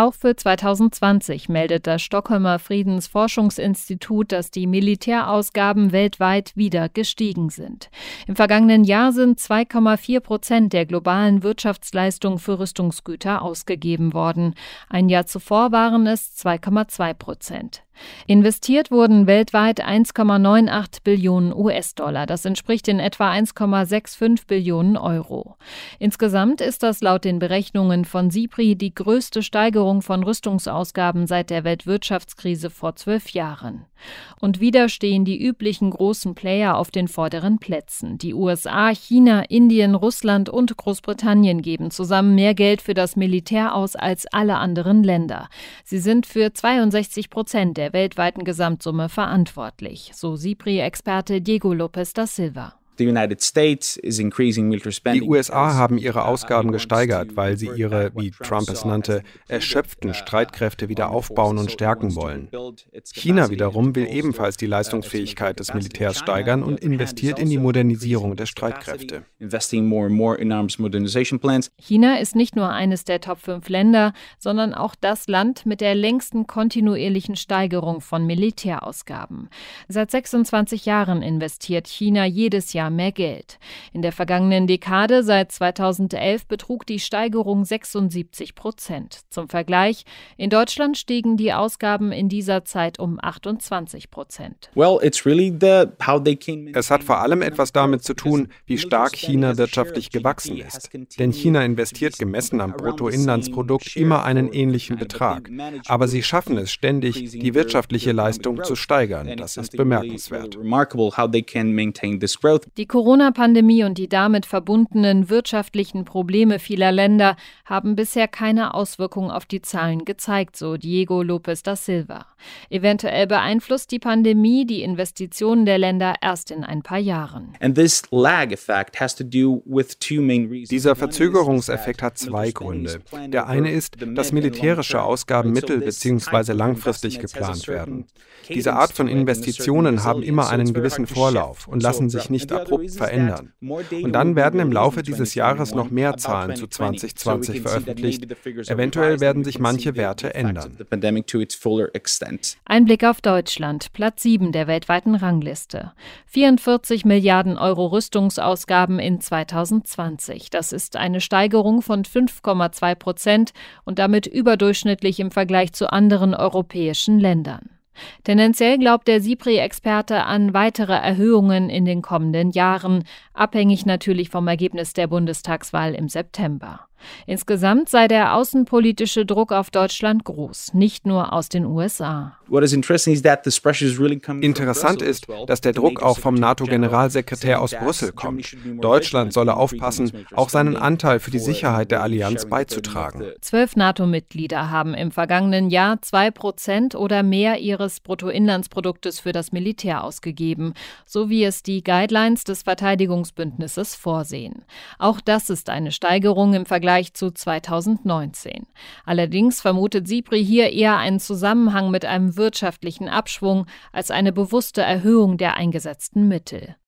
Auch für 2020 meldet das Stockholmer Friedensforschungsinstitut, dass die Militärausgaben weltweit wieder gestiegen sind. Im vergangenen Jahr sind 2,4% der globalen Wirtschaftsleistung für Rüstungsgüter ausgegeben worden. Ein Jahr zuvor waren es 2,2%. Investiert wurden weltweit 1,98 Billionen US-Dollar. Das entspricht in etwa 1,65 Billionen Euro. Insgesamt ist das laut den Berechnungen von SIPRI die größte Steigerung von Rüstungsausgaben seit der Weltwirtschaftskrise vor 12 Jahren. Und wieder stehen die üblichen großen Player auf den vorderen Plätzen. Die USA, China, Indien, Russland und Großbritannien geben zusammen mehr Geld für das Militär aus als alle anderen Länder. Sie sind für 62% der weltweiten Gesamtsumme verantwortlich, so SIPRI-Experte Diego López da Silva. Die USA haben ihre Ausgaben gesteigert, weil sie ihre, wie Trump es nannte, erschöpften Streitkräfte wieder aufbauen und stärken wollen. China wiederum will ebenfalls die Leistungsfähigkeit des Militärs steigern und investiert in die Modernisierung der Streitkräfte. China ist nicht nur eines der Top 5 Länder, sondern auch das Land mit der längsten kontinuierlichen Steigerung von Militärausgaben. Seit 26 Jahren investiert China jedes Jahr mehr Geld. In der vergangenen Dekade, seit 2011, betrug die Steigerung 76%. Zum Vergleich, in Deutschland stiegen die Ausgaben in dieser Zeit um 28%. Es hat vor allem etwas damit zu tun, wie stark China wirtschaftlich gewachsen ist. Denn China investiert gemessen am Bruttoinlandsprodukt immer einen ähnlichen Betrag. Aber sie schaffen es ständig, die wirtschaftliche Leistung zu steigern. Das ist bemerkenswert. Die Corona-Pandemie und die damit verbundenen wirtschaftlichen Probleme vieler Länder haben bisher keine Auswirkungen auf die Zahlen gezeigt, so Diego López da Silva. Eventuell beeinflusst die Pandemie die Investitionen der Länder erst in ein paar Jahren. Dieser Verzögerungseffekt hat zwei Gründe. Der eine ist, dass militärische Ausgaben mittel- bzw. langfristig geplant werden. Diese Art von Investitionen haben immer einen gewissen Vorlauf und lassen sich nicht abrupt verändern. Und dann werden im Laufe dieses Jahres noch mehr Zahlen zu 2020 veröffentlicht. Eventuell werden sich manche Werte ändern. Ein Blick auf Deutschland, Platz 7 der weltweiten Rangliste. 44 Milliarden Euro Rüstungsausgaben in 2020. Das ist eine Steigerung von 5,2% und damit überdurchschnittlich im Vergleich zu anderen europäischen Ländern. Tendenziell glaubt der SIPRI-Experte an weitere Erhöhungen in den kommenden Jahren, abhängig natürlich vom Ergebnis der Bundestagswahl im September. Insgesamt sei der außenpolitische Druck auf Deutschland groß, nicht nur aus den USA. Interessant ist, dass der Druck auch vom NATO-Generalsekretär aus Brüssel kommt. Deutschland solle aufpassen, auch seinen Anteil für die Sicherheit der Allianz beizutragen. 12 NATO-Mitglieder haben im vergangenen Jahr 2% oder mehr ihres Bruttoinlandsproduktes für das Militär ausgegeben, so wie es die Guidelines des Verteidigungsbündnisses vorsehen. Auch das ist eine Steigerung im Vergleich zu 2019. Allerdings vermutet SIPRI hier eher einen Zusammenhang mit einem wirtschaftlichen Abschwung als eine bewusste Erhöhung der eingesetzten Mittel.